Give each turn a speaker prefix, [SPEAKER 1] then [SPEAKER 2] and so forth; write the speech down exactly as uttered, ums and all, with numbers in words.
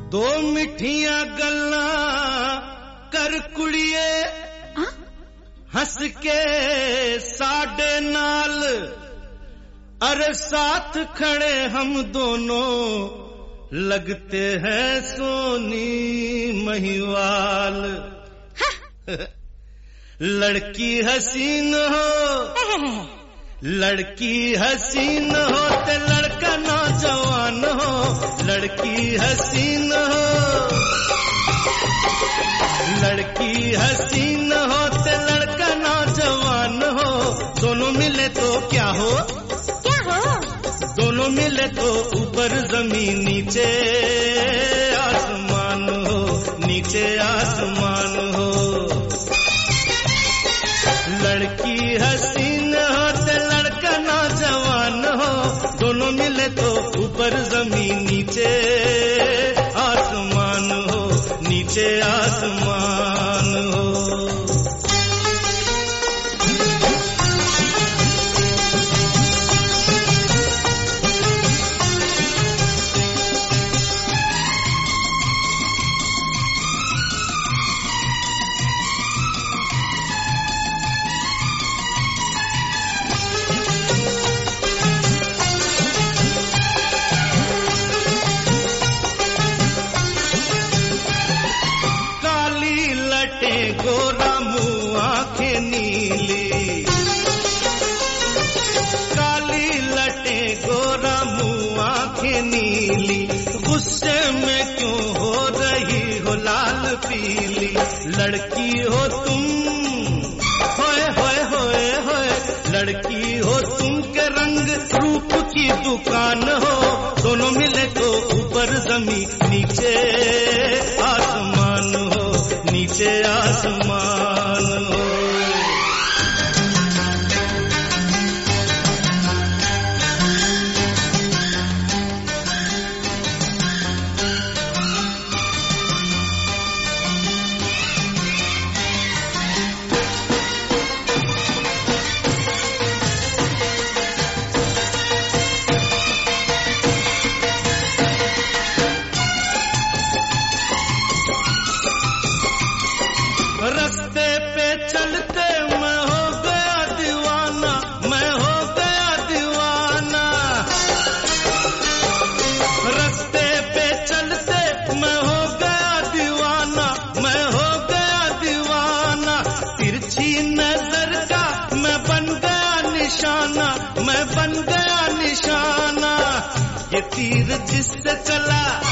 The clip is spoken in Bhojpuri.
[SPEAKER 1] दो मिठियां गल्लां कर कुड़िए हंस के साडे नाल अरे साथ खड़े हम दोनों लगते हैं सोनी महिवाल। लड़की हसीन हो लड़की हसीन हो ते लड़का नौजवान हो। लड़की हसीन हो लड़की हसीन हो ते लड़का नौजवान हो। दोनों मिले तो क्या हो
[SPEAKER 2] क्या हो
[SPEAKER 1] दोनों मिले तो ऊपर जमीन नीचे आसमान हो नीचे आसमान हो। लड़की हसीन हो ते लड़का नौजवान हो। दोनों मिले तो ऊपर जमीन नीचे आसमान हो नीचे आसमान हो। गोरा मुँह आंखें नीली काली लटे गोरा मुँह आंखें नीली। गुस्से में क्यों हो रही हो लाल पीली। लड़की हो तुम होए होए होए होए लड़की हो तुम के रंग रूप की दुकान हो। दोनों मिले तो ऊपर जमीन नीचे आसमान हो नीचे आसमान हो। रस्ते पे चलते मैं हो गया दीवाना मैं हो गया दीवाना। रस्ते पे चलते मैं हो गया दीवाना मैं हो गया दीवाना। तिरछी नजर का मैं बन गया निशाना मैं बन गया निशाना। ये तीर जिससे चला